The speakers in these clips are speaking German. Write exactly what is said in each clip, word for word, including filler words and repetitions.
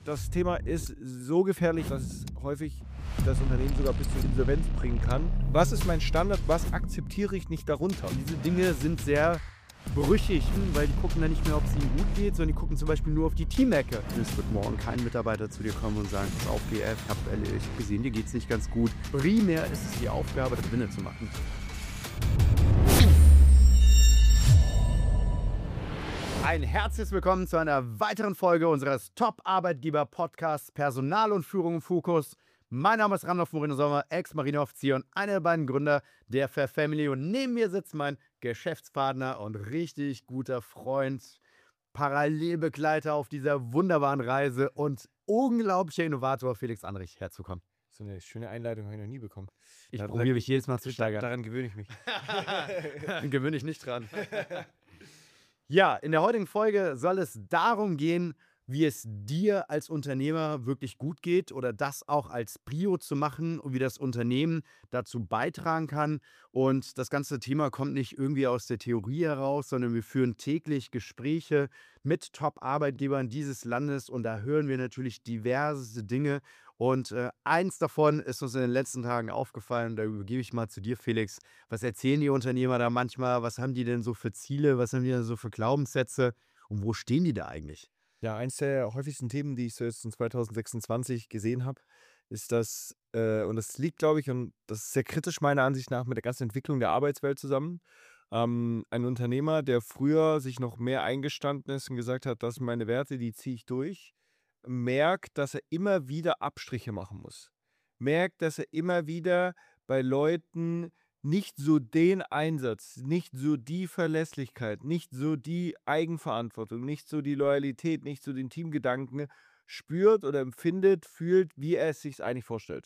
Das Thema ist so gefährlich, dass es häufig das Unternehmen sogar bis zur Insolvenz bringen kann. Was ist mein Standard? Was akzeptiere ich nicht darunter? Und diese Dinge sind sehr brüchig, weil die gucken dann nicht mehr, ob es ihnen gut geht, sondern die gucken zum Beispiel nur auf die Teamecke. Es wird morgen kein Mitarbeiter zu dir kommen und sagen, pass auf, G F, ich habe gesehen, dir geht es nicht ganz gut. Primär ist es die Aufgabe, Gewinne zu machen. Ein herzliches Willkommen zu einer weiteren Folge unseres Top-Arbeitgeber-Podcasts Personal und Führung im Fokus. Mein Name ist Randolph Moreno Sommer, Ex-Marineoffizier und einer der beiden Gründer der Fair Family. Und neben mir sitzt mein Geschäftspartner und richtig guter Freund, Parallelbegleiter auf dieser wunderbaren Reise und unglaublicher Innovator Felix Anrich. Herzlich willkommen. So eine schöne Einleitung habe ich noch nie bekommen. Ich Daran- probiere mich jedes Mal zu steigern. Daran gewöhne ich mich. Gewöhne ich nicht dran. Ja, in der heutigen Folge soll es darum gehen, wie es dir als Unternehmer wirklich gut geht oder das auch als Prio zu machen und wie das Unternehmen dazu beitragen kann. Und das ganze Thema kommt nicht irgendwie aus der Theorie heraus, sondern wir führen täglich Gespräche mit Top-Arbeitgebern dieses Landes und da hören wir natürlich diverse Dinge. Und äh, eins davon ist uns in den letzten Tagen aufgefallen, da übergebe ich mal zu dir, Felix. Was erzählen die Unternehmer da manchmal? Was haben die denn so für Ziele? Was haben die denn so für Glaubenssätze? Und wo stehen die da eigentlich? Ja, eins der häufigsten Themen, die ich so jetzt in zwanzig sechsundzwanzig gesehen habe, ist das, äh, und das liegt, glaube ich, und das ist sehr kritisch meiner Ansicht nach mit der ganzen Entwicklung der Arbeitswelt zusammen. Ähm, ein Unternehmer, der früher sich noch mehr eingestanden ist und gesagt hat, das sind meine Werte, die ziehe ich durch, merkt, dass er immer wieder Abstriche machen muss. Merkt, dass er immer wieder bei Leuten nicht so den Einsatz, nicht so die Verlässlichkeit, nicht so die Eigenverantwortung, nicht so die Loyalität, nicht so den Teamgedanken spürt oder empfindet, fühlt, wie er es sich eigentlich vorstellt.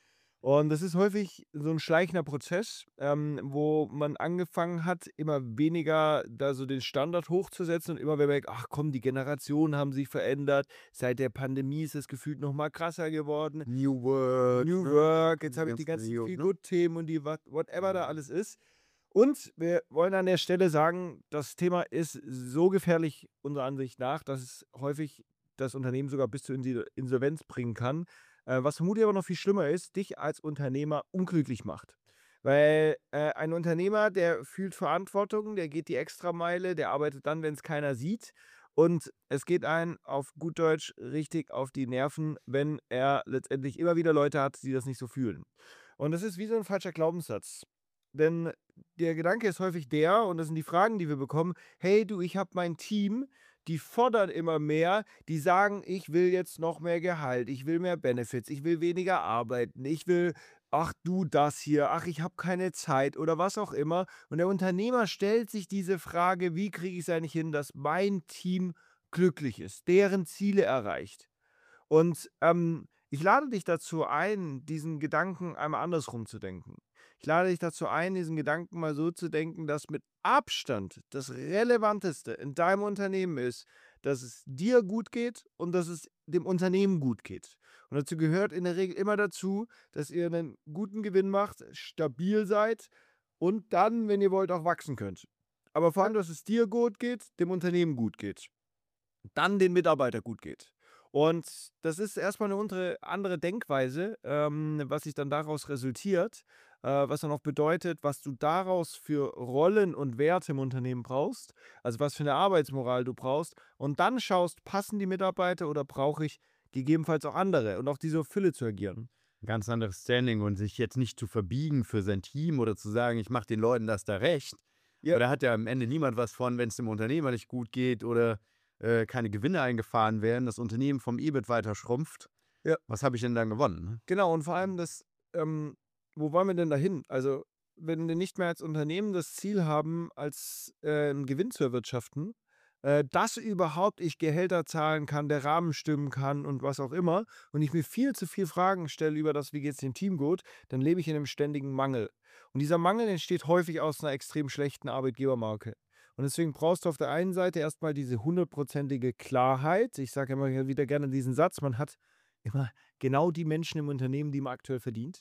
Und das ist häufig so ein schleichender Prozess, ähm, wo man angefangen hat, immer weniger da so den Standard hochzusetzen und immer mehr merkt, ach komm, die Generationen haben sich verändert. Seit der Pandemie ist es gefühlt noch mal krasser geworden. New Work. New ne? Work, jetzt Die habe ich die ganzen ganzen New- ne? Feel-Good-Themen und die what- whatever da alles ist. Und wir wollen an der Stelle sagen, das Thema ist so gefährlich, unserer Ansicht nach, dass es häufig das Unternehmen sogar bis zur Insi- Insolvenz bringen kann. Äh, was vermutlich aber noch viel schlimmer ist, dich als Unternehmer unglücklich macht. Weil äh, ein Unternehmer, der fühlt Verantwortung, der geht die Extrameile, der arbeitet dann, wenn es keiner sieht. Und es geht einem auf gut Deutsch richtig auf die Nerven, wenn er letztendlich immer wieder Leute hat, die das nicht so fühlen. Und das ist wie so ein falscher Glaubenssatz. Denn der Gedanke ist häufig der, und das sind die Fragen, die wir bekommen, hey du, ich habe mein Team, die fordern immer mehr, die sagen, ich will jetzt noch mehr Gehalt, ich will mehr Benefits, ich will weniger arbeiten, ich will, ach du das hier, ach ich habe keine Zeit oder was auch immer. Und der Unternehmer stellt sich diese Frage, wie kriege ich es eigentlich hin, dass mein Team glücklich ist, deren Ziele erreicht. Und ähm, ich lade dich dazu ein, diesen Gedanken einmal andersrum zu denken. Ich lade dich dazu ein, diesen Gedanken mal so zu denken, dass mit Abstand das Relevanteste in deinem Unternehmen ist, dass es dir gut geht und dass es dem Unternehmen gut geht. Und dazu gehört in der Regel immer dazu, dass ihr einen guten Gewinn macht, stabil seid und dann, wenn ihr wollt, auch wachsen könnt. Aber vor allem, dass es dir gut geht, dem Unternehmen gut geht. Dann den Mitarbeiter gut geht. Und das ist erstmal eine untere- andere Denkweise, ähm, was sich dann daraus resultiert, äh, was dann auch bedeutet, was du daraus für Rollen und Werte im Unternehmen brauchst, also was für eine Arbeitsmoral du brauchst. Und dann schaust, passen die Mitarbeiter oder brauche ich gegebenenfalls auch andere und auf diese Fülle zu agieren. Ein ganz anderes Standing und sich jetzt nicht zu verbiegen für sein Team oder zu sagen, ich mache den Leuten das da recht. Ja. Oder hat ja am Ende niemand was von, wenn es dem Unternehmer nicht gut geht oder äh, keine Gewinne eingefahren werden, das Unternehmen vom E B I T weiter schrumpft. Ja. Was habe ich denn dann gewonnen? Ne? Genau, und vor allem das, ähm, wo wollen wir denn dahin? Also, wenn wir nicht mehr als Unternehmen das Ziel haben, als äh, einen Gewinn zu erwirtschaften, äh, dass überhaupt ich Gehälter zahlen kann, der Rahmen stimmen kann und was auch immer, und ich mir viel zu viel Fragen stelle über das, wie geht es dem Team gut, dann lebe ich in einem ständigen Mangel. Und dieser Mangel entsteht häufig aus einer extrem schlechten Arbeitgebermarke. Und deswegen brauchst du auf der einen Seite erstmal diese hundertprozentige Klarheit. Ich sage immer wieder gerne diesen Satz, man hat immer genau die Menschen im Unternehmen, die man aktuell verdient.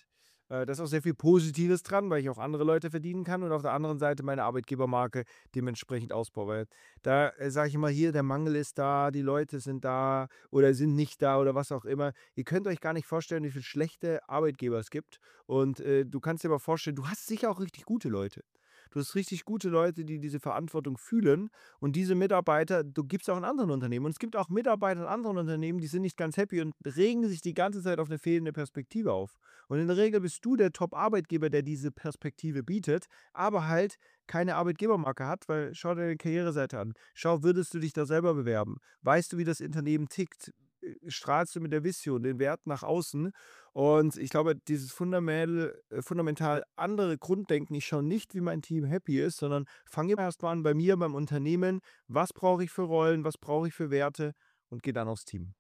Äh, da ist auch sehr viel Positives dran, weil ich auch andere Leute verdienen kann und auf der anderen Seite meine Arbeitgebermarke dementsprechend ausbaue. Weil da äh, sage ich immer hier, der Mangel ist da, die Leute sind da oder sind nicht da oder was auch immer. Ihr könnt euch gar nicht vorstellen, wie viele schlechte Arbeitgeber es gibt. Und äh, du kannst dir aber vorstellen, du hast sicher auch richtig gute Leute. Du hast richtig gute Leute, die diese Verantwortung fühlen. Und diese Mitarbeiter, du gibst auch in anderen Unternehmen. Und es gibt auch Mitarbeiter in anderen Unternehmen, die sind nicht ganz happy und regen sich die ganze Zeit auf eine fehlende Perspektive auf. Und in der Regel bist du der Top-Arbeitgeber, der diese Perspektive bietet, aber halt keine Arbeitgebermarke hat, weil schau dir deine Karriereseite an. Schau, würdest du dich da selber bewerben? Weißt du, wie das Unternehmen tickt? Äh, Strahlst du mit der Vision, den Wert nach außen? Und ich glaube, dieses fundamental, äh, fundamental andere Grunddenken, ich schaue nicht, wie mein Team happy ist, sondern fange immer erst mal an bei mir, beim Unternehmen. Was brauche ich für Rollen? Was brauche ich für Werte? Und gehe dann aufs Team.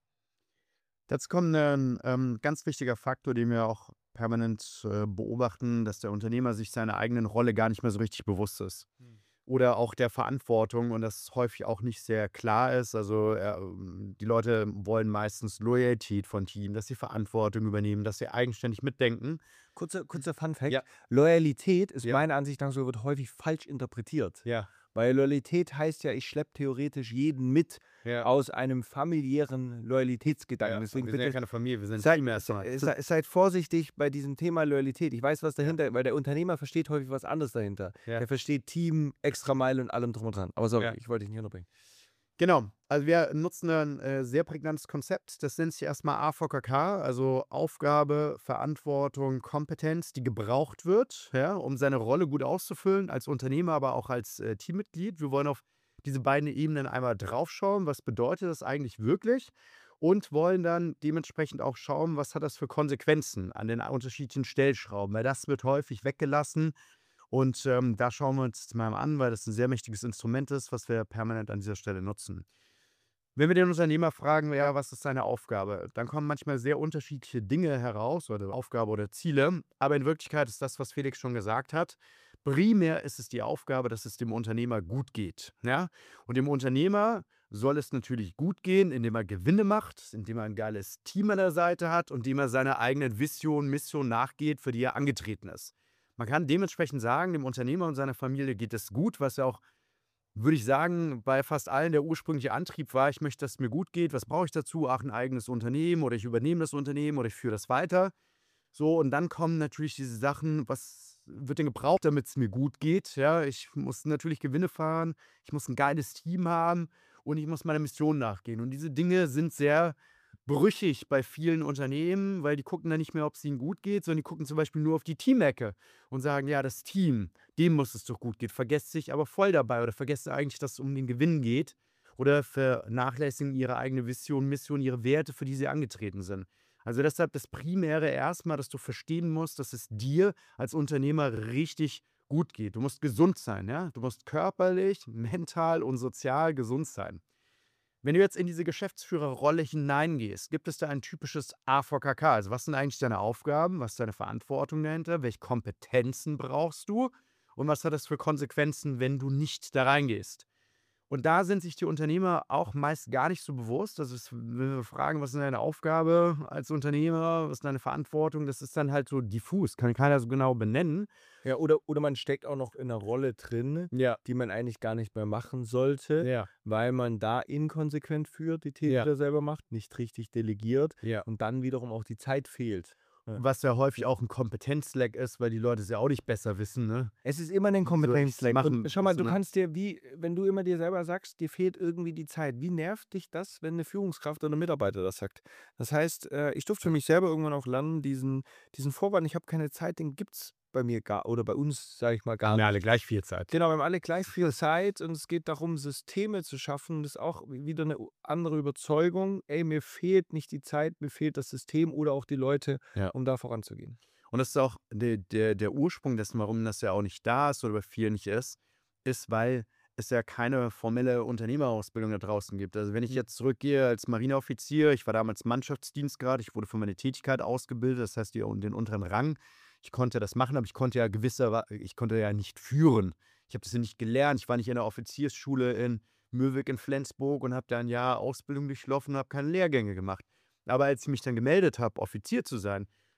Dazu kommt ein ähm, ganz wichtiger Faktor, den wir auch permanent äh, beobachten, dass der Unternehmer sich seiner eigenen Rolle gar nicht mehr so richtig bewusst ist. Hm. Oder auch der Verantwortung und das häufig auch nicht sehr klar ist. Also äh, ähm, die Leute wollen meistens Loyalität von Team, dass sie Verantwortung übernehmen, dass sie eigenständig mitdenken. Kurzer, kurzer Fun-Fact: Ja, Loyalität ist ja, meiner Ansicht nach so, wird häufig falsch interpretiert. ja, Weil Loyalität heißt ja, ich schleppe theoretisch jeden mit ja, aus einem familiären Loyalitätsgedanken. ja. Und Deswegen wir sind ja bitte keine Familie, wir sind ein seid, Team erstmal. äh, sei- seid vorsichtig bei diesem Thema Loyalität. Ich weiß, was Ja, dahinter, weil der Unternehmer versteht häufig was anderes dahinter. ja, Der versteht Team, Extrameile und allem drum und dran. Aber sorry, ja. ich wollte dich nicht unterbringen. Genau. Also wir nutzen ein äh, sehr prägnantes Konzept. Das nennt sich erstmal A V K K, also Aufgabe, Verantwortung, Kompetenz, die gebraucht wird, ja, um seine Rolle gut auszufüllen, als Unternehmer, aber auch als äh, Teammitglied. Wir wollen auf diese beiden Ebenen einmal draufschauen, was bedeutet das eigentlich wirklich und wollen dann dementsprechend auch schauen, was hat das für Konsequenzen an den unterschiedlichen Stellschrauben, weil das wird häufig weggelassen und ähm, da schauen wir uns jetzt mal an, weil das ein sehr mächtiges Instrument ist, was wir permanent an dieser Stelle nutzen. Wenn wir den Unternehmer fragen, ja, was ist seine Aufgabe, dann kommen manchmal sehr unterschiedliche Dinge heraus oder Aufgabe oder Ziele. Aber in Wirklichkeit ist das, was Felix schon gesagt hat, primär ist es die Aufgabe, dass es dem Unternehmer gut geht. Ja? Und dem Unternehmer soll es natürlich gut gehen, indem er Gewinne macht, indem er ein geiles Team an der Seite hat und indem er seiner eigenen Vision, Mission nachgeht, für die er angetreten ist. Man kann dementsprechend sagen, dem Unternehmer und seiner Familie geht es gut, was ja auch, würde ich sagen, bei fast allen der ursprüngliche Antrieb war, ich möchte, dass es mir gut geht. Was brauche ich dazu? Ach, ein eigenes Unternehmen oder ich übernehme das Unternehmen oder ich führe das weiter. So, und dann kommen natürlich diese Sachen, was wird denn gebraucht, damit es mir gut geht? Ja, ich muss natürlich Gewinne fahren, ich muss ein geiles Team haben und ich muss meiner Mission nachgehen. Und diese Dinge sind sehr brüchig bei vielen Unternehmen, weil die gucken dann nicht mehr, ob es ihnen gut geht, sondern die gucken zum Beispiel nur auf die Teamecke und sagen, ja, das Team, dem muss es doch gut gehen, vergesst sich aber voll dabei oder vergesst eigentlich, dass es um den Gewinn geht oder vernachlässigen ihre eigene Vision, Mission, ihre Werte, für die sie angetreten sind. Also deshalb das Primäre erstmal, dass du verstehen musst, dass es dir als Unternehmer richtig gut geht. Du musst gesund sein, ja? Du musst körperlich, mental und sozial gesund sein. Wenn du jetzt in diese Geschäftsführerrolle hineingehst, gibt es da ein typisches A V K K? Also was sind eigentlich deine Aufgaben? Was ist deine Verantwortung dahinter? Welche Kompetenzen brauchst du? Und was hat das für Konsequenzen, wenn du nicht da reingehst? Und da sind sich die Unternehmer auch meist gar nicht so bewusst. Also es, wenn wir fragen, was ist deine Aufgabe als Unternehmer, was ist deine Verantwortung, das ist dann halt so diffus, kann keiner so genau benennen. Ja, oder, oder man steckt auch noch in einer Rolle drin, Ja, die man eigentlich gar nicht mehr machen sollte, ja, weil man da inkonsequent führt, die Täter ja, die er selber macht, nicht richtig delegiert ja. und dann wiederum auch die Zeit fehlt. Ja. Was ja häufig auch ein Kompetenzleck ist, weil die Leute es ja auch nicht besser wissen, ne? Es ist immer ein So, Kompetenzleck. machen, Und schau mal, so, du ne? kannst dir, wie, wenn du immer dir selber sagst, dir fehlt irgendwie die Zeit. Wie nervt dich das, wenn eine Führungskraft oder ein Mitarbeiter das sagt? Das heißt, äh, ich durfte für mich selber irgendwann auch lernen, diesen, diesen Vorwand, ich habe keine Zeit, den gibt es bei mir gar, oder bei uns, sage ich mal, gar Haben ja nicht. alle gleich viel Zeit. Genau, wir haben alle gleich viel Zeit und es geht darum, Systeme zu schaffen. Das ist auch wieder eine andere Überzeugung. Ey, mir fehlt nicht die Zeit, mir fehlt das System oder auch die Leute, Ja. um da voranzugehen. Und das ist auch der, der, der Ursprung dessen, warum das ja auch nicht da ist oder bei vielen nicht ist, ist, weil es ja keine formelle Unternehmerausbildung da draußen gibt. Also wenn ich Mhm. jetzt zurückgehe als Marineoffizier, ich war damals Mannschaftsdienstgrad, ich wurde für meine Tätigkeit ausgebildet, das heißt die, den unteren Rang. Ich konnte das machen, aber ich konnte ja gewisser, ich konnte ja nicht führen. Ich habe das ja nicht gelernt. Ich war nicht in der Offiziersschule in Möhwig in Flensburg und habe da ein Jahr Ausbildung durchlaufen und habe keine Lehrgänge gemacht. Aber als ich mich dann gemeldet habe, Offizier zu sein,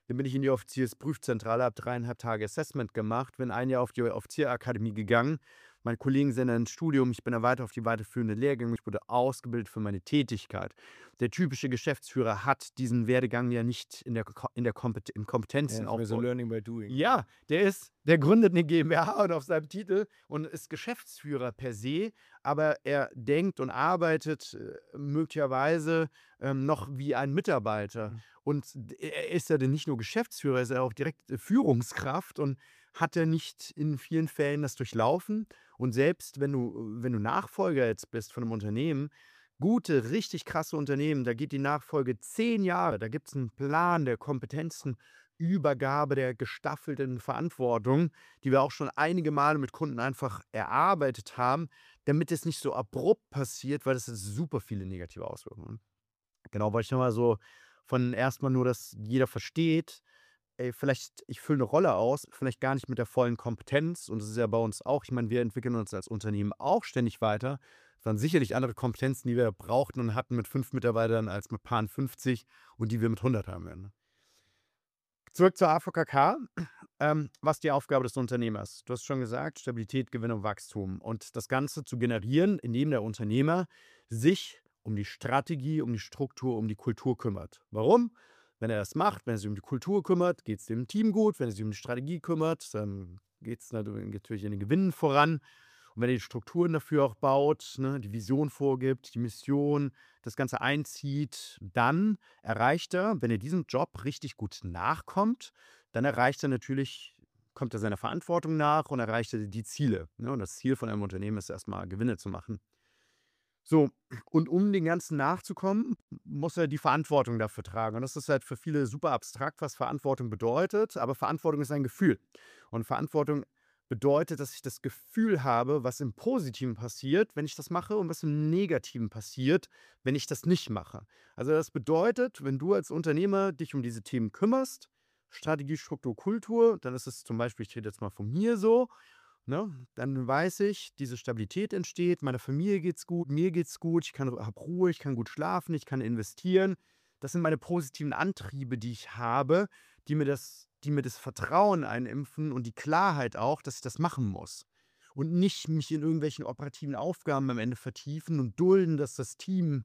Dann bin ich in die Offiziersprüfzentrale, habe dreieinhalb Tage Assessment gemacht, bin ein Jahr auf die Offizierakademie gegangen. Meine Kollegen sind dann ins Studium, ich bin dann weiter auf die weiterführenden Lehrgänge, ich wurde ausgebildet für meine Tätigkeit. Der typische Geschäftsführer hat diesen Werdegang ja nicht in der, Ko- in der Kompet in Ja, Kompetenzen das wäre so aufgebaut. Learning by Doing. Ja, der ist, der gründet eine GmbH und auf seinem Titel und ist Geschäftsführer per se, aber er denkt und arbeitet äh, möglicherweise ähm, noch wie ein Mitarbeiter. Mhm. Und d- er ist ja dann nicht nur Geschäftsführer, er ist ja auch direkt äh, Führungskraft und hat er nicht in vielen Fällen das durchlaufen. Und selbst wenn du, wenn du Nachfolger jetzt bist von einem Unternehmen, gute, richtig krasse Unternehmen, da geht die Nachfolge zehn Jahre, da gibt es einen Plan der Kompetenzen, Übergabe der gestaffelten Verantwortung, die wir auch schon einige Male mit Kunden einfach erarbeitet haben, damit es nicht so abrupt passiert, weil das hat super viele negative Auswirkungen. Genau, wollte ich nochmal so von erstmal nur, dass jeder versteht, ey, vielleicht, ich fülle eine Rolle aus, vielleicht gar nicht mit der vollen Kompetenz. Und das ist ja bei uns auch. Ich meine, wir entwickeln uns als Unternehmen auch ständig weiter. Es waren sicherlich andere Kompetenzen, die wir brauchten und hatten mit fünf Mitarbeitern als mit Paaren fünfzig und die wir mit hundert haben werden. Zurück zur A V K K. Ähm, was die Aufgabe des Unternehmers? Du hast schon gesagt, Stabilität, Gewinn und Wachstum. Und das Ganze zu generieren, indem der Unternehmer sich um die Strategie, um die Struktur, um die Kultur kümmert. Warum? Wenn er das macht, wenn er sich um die Kultur kümmert, geht es dem Team gut. Wenn er sich um die Strategie kümmert, dann geht es natürlich in den Gewinnen voran. Und wenn er die Strukturen dafür auch baut, ne, die Vision vorgibt, die Mission, das Ganze einzieht, dann erreicht er, wenn er diesem Job richtig gut nachkommt, dann erreicht er natürlich, kommt er seiner Verantwortung nach und erreicht er die Ziele. Ne? Und das Ziel von einem Unternehmen ist erstmal Gewinne zu machen. So, und um den Ganzen nachzukommen, muss er die Verantwortung dafür tragen. Und das ist halt für viele super abstrakt, was Verantwortung bedeutet. Aber Verantwortung ist ein Gefühl. Und Verantwortung bedeutet, dass ich das Gefühl habe, was im Positiven passiert, wenn ich das mache, und was im Negativen passiert, wenn ich das nicht mache. Also das bedeutet, wenn du als Unternehmer dich um diese Themen kümmerst, Strategie, Struktur, Kultur, dann ist es zum Beispiel, ich rede jetzt mal von mir so, ne, dann weiß ich, diese Stabilität entsteht, meiner Familie geht's gut, mir geht's gut, ich kann habe Ruhe, ich kann gut schlafen, ich kann investieren. Das sind meine positiven Antriebe, die ich habe, die mir das, die mir das Vertrauen einimpfen und die Klarheit auch, dass ich das machen muss. Und nicht mich in irgendwelchen operativen Aufgaben am Ende vertiefen und dulden, dass das Team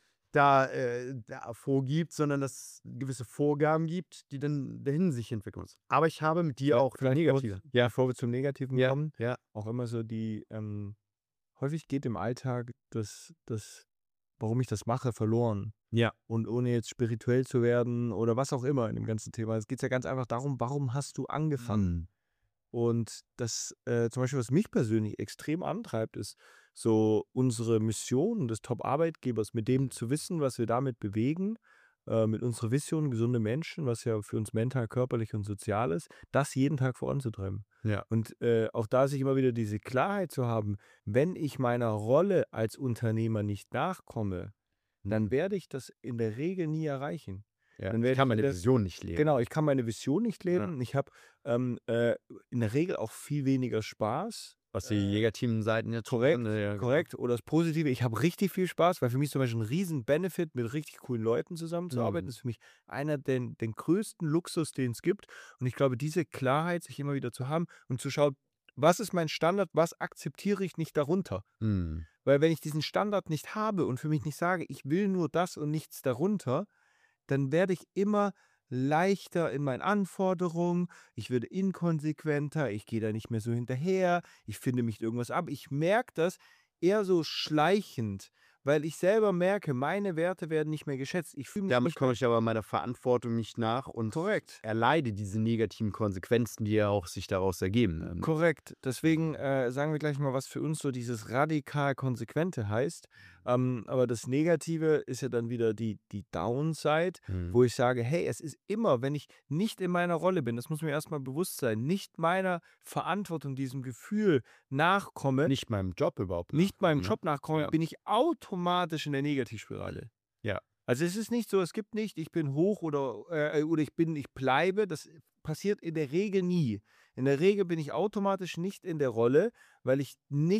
da, äh, da vorgibt, sondern dass es gewisse Vorgaben gibt, die dann dahin sich entwickeln müssen. Aber ich habe mit dir Ja, auch vielleicht negative. kurz, Ja, bevor wir zum Negativen ja, kommen, ja. auch immer so die, ähm, häufig geht im Alltag das, das, warum ich das mache, verloren. Ja. Und ohne jetzt spirituell zu werden oder was auch immer in dem ganzen Thema. Es geht ja ganz einfach darum, warum hast du angefangen? Mhm. Und das, äh, zum Beispiel, was mich persönlich extrem antreibt, ist so unsere Mission des Top-Arbeitgebers, mit dem zu wissen, was wir damit bewegen, äh, mit unserer Vision, gesunde Menschen, was ja für uns mental, körperlich und sozial ist, das jeden Tag voranzutreiben. Ja. Und äh, auch da sich immer wieder diese Klarheit zu haben, wenn ich meiner Rolle als Unternehmer nicht nachkomme, dann werde ich das in der Regel nie erreichen. Ja, Dann ich werde kann ich in meine der, Vision nicht leben. genau, ich kann meine Vision nicht Ja. leben. Ich habe ähm, äh, in der Regel auch viel weniger Spaß. Was die negativen Seiten jetzt schon Korrekt, sind, ja, genau. korrekt. Oder das Positive, ich habe richtig viel Spaß, weil für mich zum Beispiel ein riesen Benefit, mit richtig coolen Leuten zusammenzuarbeiten, Mhm. ist für mich einer der den größten Luxus, den es gibt. Und ich glaube, diese Klarheit, sich immer wieder zu haben und zu schauen, was ist mein Standard, was akzeptiere ich nicht darunter? Mhm. Weil wenn ich diesen Standard nicht habe und für mich nicht sage, ich will nur das und nichts darunter, dann werde ich immer leichter in meinen Anforderungen, ich werde inkonsequenter, ich gehe da nicht mehr so hinterher, ich finde mich irgendwas ab. Ich merke das eher so schleichend, weil ich selber merke, meine Werte werden nicht mehr geschätzt. Ich fühle mich Damit nicht komme mehr ich aber meiner Verantwortung nicht nach und korrekt. erleide diese negativen Konsequenzen, die ja auch sich daraus ergeben. Ähm, Korrekt. Deswegen äh, sagen wir gleich mal, was für uns so dieses radikal Konsequente heißt. Ähm, aber das Negative ist ja dann wieder die, die Downside, Mhm. wo ich sage, hey, es ist immer, wenn ich nicht in meiner Rolle bin, das muss mir erstmal bewusst sein, nicht meiner Verantwortung, diesem Gefühl nachkomme, Nicht meinem Job überhaupt. nicht meinem ne? Job nachkomme, Ja. bin ich automatisch in der Negativspirale. Ja. Also es ist nicht so, es gibt nicht, ich bin hoch oder, äh, oder ich bin, ich bleibe. Das passiert in der Regel nie. In der Regel bin ich automatisch nicht in der Rolle, weil ich nicht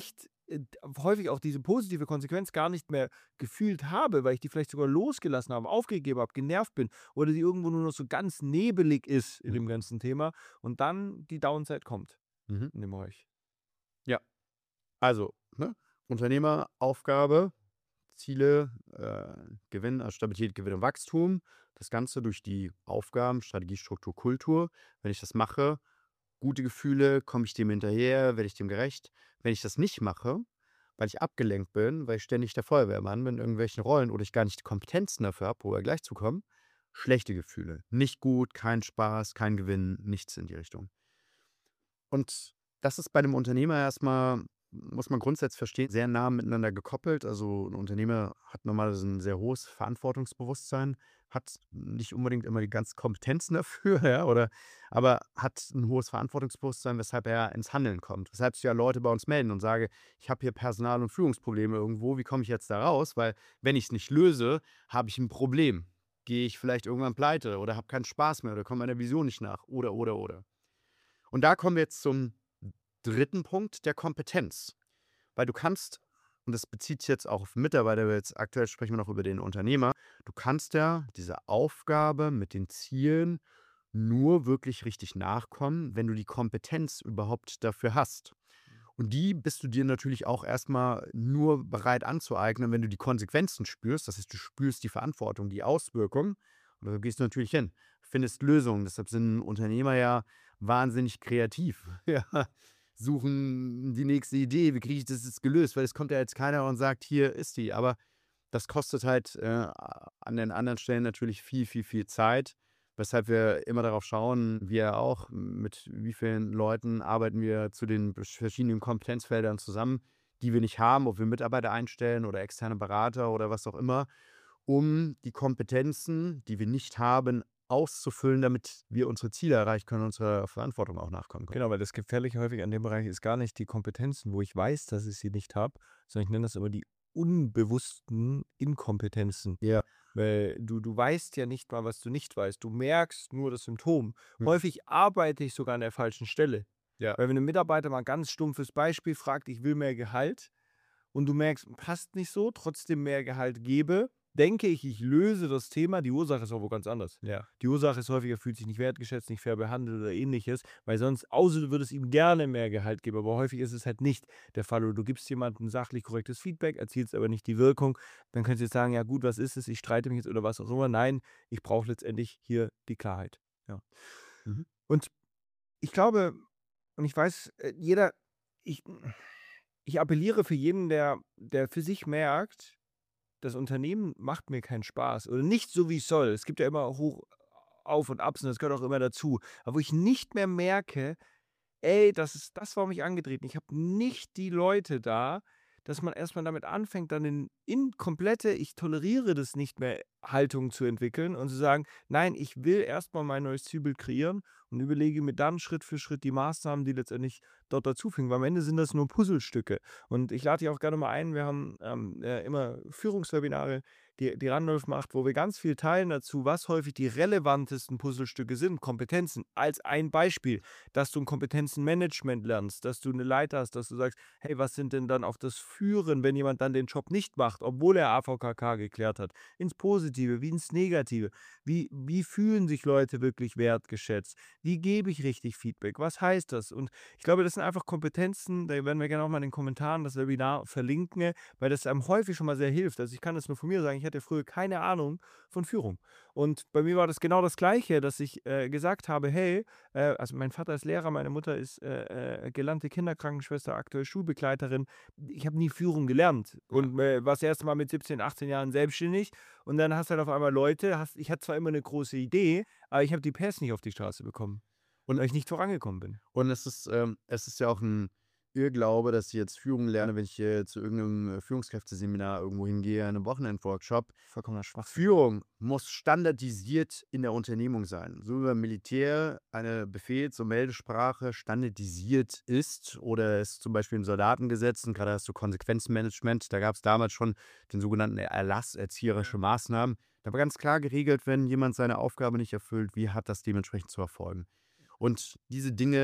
äh, häufig auch diese positive Konsequenz gar nicht mehr gefühlt habe, weil ich die vielleicht sogar losgelassen habe, aufgegeben habe, genervt bin oder die irgendwo nur noch so ganz nebelig ist in Mhm. dem ganzen Thema und dann die Downside kommt Mhm. in dem Bereich. Ja, also, ne? Unternehmeraufgabe, Ziele, äh, Gewinn, also Stabilität, Gewinn und Wachstum. Das Ganze durch die Aufgaben, Strategie, Struktur, Kultur. Wenn ich das mache, gute Gefühle, komme ich dem hinterher, werde ich dem gerecht. Wenn ich das nicht mache, weil ich abgelenkt bin, weil ich ständig der Feuerwehrmann bin in irgendwelchen Rollen oder ich gar nicht die Kompetenzen dafür habe, wo wir gleich zu kommen, schlechte Gefühle. Nicht gut, kein Spaß, kein Gewinn, nichts in die Richtung. Und das ist bei einem Unternehmer erstmal, muss man grundsätzlich verstehen, sehr nah miteinander gekoppelt. Also ein Unternehmer hat normalerweise ein sehr hohes Verantwortungsbewusstsein, hat nicht unbedingt immer die ganzen Kompetenzen dafür, ja, oder, aber hat ein hohes Verantwortungsbewusstsein, weshalb er ins Handeln kommt. Weshalb sich ja Leute bei uns melden und sagen, ich habe hier Personal- und Führungsprobleme irgendwo, wie komme ich jetzt da raus? Weil wenn ich es nicht löse, habe ich ein Problem. Gehe ich vielleicht irgendwann pleite oder habe keinen Spaß mehr oder komme meiner Vision nicht nach oder, oder, oder. Und da kommen wir jetzt zum dritten Punkt, der Kompetenz. Weil du kannst, und das bezieht sich jetzt auch auf Mitarbeiter, aber jetzt aktuell sprechen wir noch über den Unternehmer, du kannst ja dieser Aufgabe mit den Zielen nur wirklich richtig nachkommen, wenn du die Kompetenz überhaupt dafür hast. Und die bist du dir natürlich auch erstmal nur bereit anzueignen, wenn du die Konsequenzen spürst. Das heißt, du spürst die Verantwortung, die Auswirkung. Und da gehst du natürlich hin, findest Lösungen. Deshalb sind Unternehmer ja wahnsinnig kreativ. Ja, suchen die nächste Idee, wie kriege ich das jetzt gelöst? Weil es kommt ja jetzt keiner und sagt, hier ist die. Aber das kostet halt äh, an den anderen Stellen natürlich viel, viel, viel Zeit. Weshalb wir immer darauf schauen, wir auch, mit wie vielen Leuten arbeiten wir zu den verschiedenen Kompetenzfeldern zusammen, die wir nicht haben, ob wir Mitarbeiter einstellen oder externe Berater oder was auch immer, um die Kompetenzen, die wir nicht haben, auszufüllen, damit wir unsere Ziele erreichen können und unserer Verantwortung auch nachkommen können. Genau, weil das Gefährliche häufig an dem Bereich ist gar nicht die Kompetenzen, wo ich weiß, dass ich sie nicht habe, sondern ich nenne das immer die unbewussten Inkompetenzen. Ja. Weil du, du weißt ja nicht mal, was du nicht weißt. Du merkst nur das Symptom. Hm. Häufig arbeite ich sogar an der falschen Stelle. Ja. Weil wenn ein Mitarbeiter mal ein ganz stumpfes Beispiel fragt, ich will mehr Gehalt, und du merkst, passt nicht so, trotzdem mehr Gehalt gebe, denke ich, ich löse das Thema. Die Ursache ist aber wo ganz anders. Ja. Die Ursache ist häufig, er fühlt sich nicht wertgeschätzt, nicht fair behandelt oder ähnliches, weil sonst, außer du würdest ihm gerne mehr Gehalt geben, aber häufig ist es halt nicht der Fall. Oder du gibst jemandem sachlich korrektes Feedback, erzielst aber nicht die Wirkung. Dann könntest du jetzt sagen, ja gut, was ist es, ich streite mich jetzt oder was auch immer. Nein, ich brauche letztendlich hier die Klarheit. Ja. Mhm. Und ich glaube, und ich weiß, äh, jeder, ich, ich appelliere für jeden, der, der für sich merkt, das Unternehmen macht mir keinen Spaß oder nicht so, wie es soll. Es gibt ja immer hoch Auf und Abs und das gehört auch immer dazu. Aber wo ich nicht mehr merke, ey, das ist das, warum ich angetreten. Ich habe nicht die Leute da, dass man erstmal damit anfängt, dann in, in komplette, ich toleriere das nicht mehr, Haltung zu entwickeln und zu sagen, nein, ich will erstmal mein neues Zielbild kreieren und überlege mir dann Schritt für Schritt die Maßnahmen, die letztendlich dort dazu fügen. Weil am Ende sind das nur Puzzlestücke. Und ich lade dich auch gerne mal ein, wir haben ähm, äh, immer Führungswebinare, die, die Randolph macht, wo wir ganz viel teilen dazu, was häufig die relevantesten Puzzlestücke sind, Kompetenzen. Als ein Beispiel, dass du ein Kompetenzenmanagement lernst, dass du eine Leiter hast, dass du sagst, hey, was sind denn dann auf das Führen, wenn jemand dann den Job nicht macht, obwohl er A V K K geklärt hat, ins Positive wie ins Negative. Wie, wie fühlen sich Leute wirklich wertgeschätzt? Wie gebe ich richtig Feedback? Was heißt das? Und ich glaube, das sind einfach Kompetenzen, da werden wir gerne auch mal in den Kommentaren das Webinar verlinken, weil das einem häufig schon mal sehr hilft. Also ich kann das nur von mir sagen, ich hatte früher keine Ahnung von Führung. Und bei mir war das genau das Gleiche, dass ich äh, gesagt habe, hey, äh, also mein Vater ist Lehrer, meine Mutter ist äh, äh, gelernte Kinderkrankenschwester, aktuell Schulbegleiterin. Ich habe nie Führung gelernt und äh, war das erste Mal mit siebzehn, achtzehn Jahren selbstständig und dann hast du halt auf einmal Leute, hast, ich hatte zwar immer eine große Idee, aber ich habe die Pässe nicht auf die Straße bekommen, und weil ich nicht vorangekommen bin. Und es ist, ähm, es ist ja auch ein Irrglaube, dass ich jetzt Führung lerne, wenn ich äh, zu irgendeinem äh, Führungskräfteseminar irgendwo hingehe, einem Wochenendworkshop. Vollkommener Schwachsinn. Führung muss standardisiert in der Unternehmung sein. So wie beim Militär eine Befehls- und Meldesprache standardisiert ist oder es zum Beispiel in Soldatengesetzen, gerade hast du Konsequenzmanagement, da gab es damals schon den sogenannten Erlass, erzieherische Maßnahmen. Da war ganz klar geregelt, wenn jemand seine Aufgabe nicht erfüllt, wie hat das dementsprechend zu erfolgen. Und diese Dinge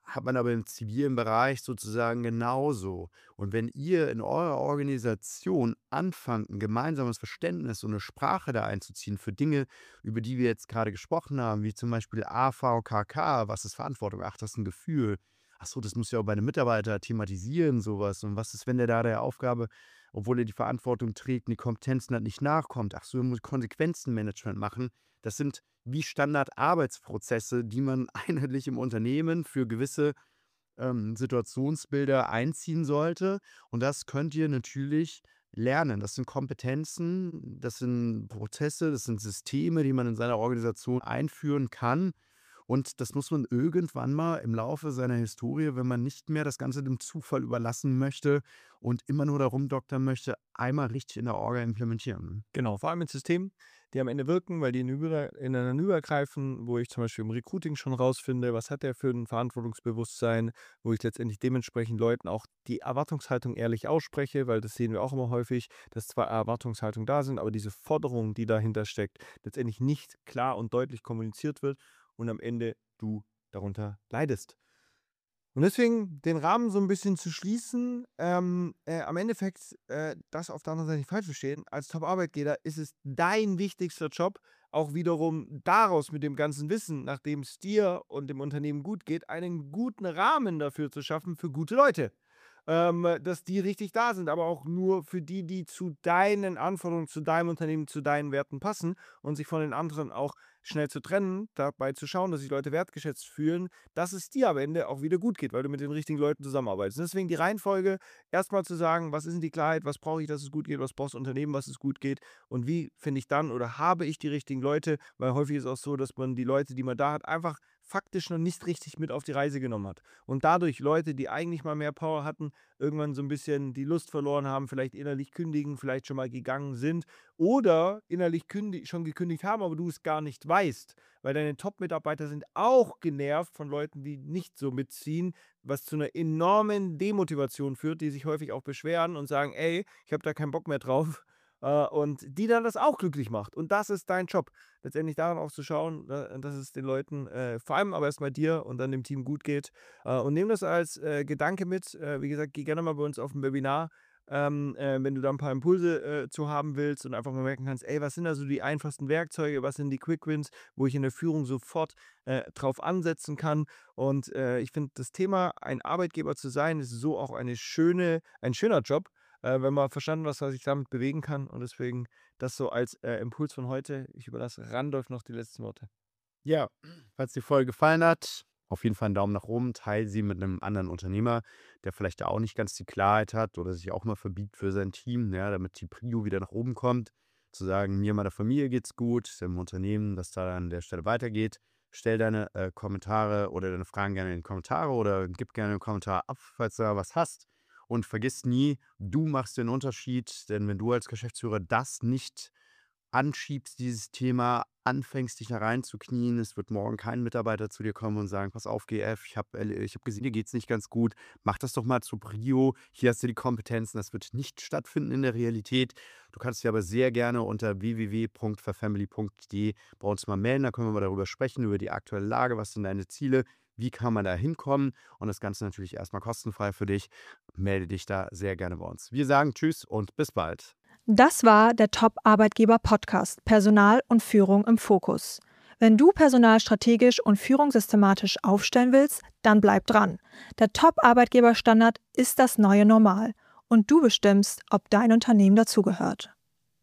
hat man aber im zivilen Bereich sozusagen genauso. Und wenn ihr in eurer Organisation anfangt, ein gemeinsames Verständnis und eine Sprache da einzuziehen für Dinge, über die wir jetzt gerade gesprochen haben, wie zum Beispiel A V K K, was ist Verantwortung? Ach, das ist ein Gefühl. Ach so, das muss ja auch bei einem Mitarbeiter thematisieren, sowas. Und was ist, wenn der da der Aufgabe, obwohl er die Verantwortung trägt und die Kompetenzen hat, nicht nachkommt? Ach so, er muss Konsequenzenmanagement machen. Das sind wie Standardarbeitsprozesse, die man einheitlich im Unternehmen für gewisse ähm, Situationsbilder einziehen sollte. Und das könnt ihr natürlich lernen. Das sind Kompetenzen, das sind Prozesse, das sind Systeme, die man in seiner Organisation einführen kann. Und das muss man irgendwann mal im Laufe seiner Historie, wenn man nicht mehr das Ganze dem Zufall überlassen möchte und immer nur darum doktern möchte, einmal richtig in der Orga implementieren. Genau, vor allem mit Systemen, die am Ende wirken, weil die ineinander ineinander übergreifen, wo ich zum Beispiel im Recruiting schon rausfinde, was hat der für ein Verantwortungsbewusstsein, wo ich letztendlich dementsprechend Leuten auch die Erwartungshaltung ehrlich ausspreche, weil das sehen wir auch immer häufig, dass zwar Erwartungshaltungen da sind, aber diese Forderung, die dahinter steckt, letztendlich nicht klar und deutlich kommuniziert wird und am Ende du darunter leidest. Und deswegen den Rahmen so ein bisschen zu schließen, ähm, äh, am Endeffekt, äh, das auf der anderen Seite nicht falsch verstehen, als Top-Arbeitgeber ist es dein wichtigster Job, auch wiederum daraus mit dem ganzen Wissen, nachdem es dir und dem Unternehmen gut geht, einen guten Rahmen dafür zu schaffen für gute Leute. Ähm, dass die richtig da sind, aber auch nur für die, die zu deinen Anforderungen, zu deinem Unternehmen, zu deinen Werten passen und sich von den anderen auch schnell zu trennen, dabei zu schauen, dass sich Leute wertgeschätzt fühlen, dass es dir am Ende auch wieder gut geht, weil du mit den richtigen Leuten zusammenarbeitest. Und deswegen die Reihenfolge, erstmal zu sagen, was ist denn die Klarheit, was brauche ich, dass es gut geht, was braucht das Unternehmen, was es gut geht und wie finde ich dann oder habe ich die richtigen Leute, weil häufig ist es auch so, dass man die Leute, die man da hat, einfach faktisch noch nicht richtig mit auf die Reise genommen hat. Und dadurch Leute, die eigentlich mal mehr Power hatten, irgendwann so ein bisschen die Lust verloren haben, vielleicht innerlich kündigen, vielleicht schon mal gegangen sind oder innerlich kündi- schon gekündigt haben, aber du es gar nicht weißt, weil deine Top-Mitarbeiter sind auch genervt von Leuten, die nicht so mitziehen, was zu einer enormen Demotivation führt, die sich häufig auch beschweren und sagen, ey, ich habe da keinen Bock mehr drauf. Äh, und die dann das auch glücklich macht. Und das ist dein Job. Letztendlich daran auch zu schauen, äh, dass es den Leuten, äh, vor allem aber erstmal dir und dann dem Team gut geht. Äh, und nimm das als äh, Gedanke mit. Äh, wie gesagt, geh gerne mal bei uns auf ein Webinar, ähm, äh, wenn du da ein paar Impulse äh, zu haben willst und einfach mal merken kannst, ey, was sind da so die einfachsten Werkzeuge, was sind die Quick Wins, wo ich in der Führung sofort äh, drauf ansetzen kann. Und äh, ich finde, das Thema, ein Arbeitgeber zu sein, ist so auch eine schöne, ein schöner Job, äh, wenn man verstanden hat, was ich damit bewegen kann. Und deswegen das so als äh, Impuls von heute. Ich überlasse Randolph noch die letzten Worte. Ja, falls die Folge gefallen hat, auf jeden Fall einen Daumen nach oben, teile sie mit einem anderen Unternehmer, der vielleicht auch nicht ganz die Klarheit hat oder sich auch mal verbiegt für sein Team, ja, damit die Prio wieder nach oben kommt. Zu sagen, mir und meiner Familie geht's gut, dem Unternehmen, dass da an der Stelle weitergeht. Stell deine äh, Kommentare oder deine Fragen gerne in die Kommentare oder gib gerne einen Kommentar ab, falls du da was hast. Und vergiss nie, du machst den Unterschied, denn wenn du als Geschäftsführer das nicht anschiebst, dieses Thema, anfängst, dich da reinzuknien, es wird morgen kein Mitarbeiter zu dir kommen und sagen, pass auf, G F, ich habe ich hab gesehen, dir geht es nicht ganz gut, mach das doch mal zu Prio, hier hast du die Kompetenzen, das wird nicht stattfinden in der Realität. Du kannst dich aber sehr gerne unter w w w punkt verfamily punkt d e bei uns mal melden, da können wir mal darüber sprechen, über die aktuelle Lage, was sind deine Ziele, wie kann man da hinkommen und das Ganze natürlich erstmal kostenfrei für dich. Melde dich da sehr gerne bei uns. Wir sagen Tschüss und bis bald. Das war der Top-Arbeitgeber-Podcast Personal und Führung im Fokus. Wenn du Personal strategisch und Führung systematisch aufstellen willst, dann bleib dran. Der Top-Arbeitgeber-Standard ist das neue Normal und du bestimmst, ob dein Unternehmen dazugehört.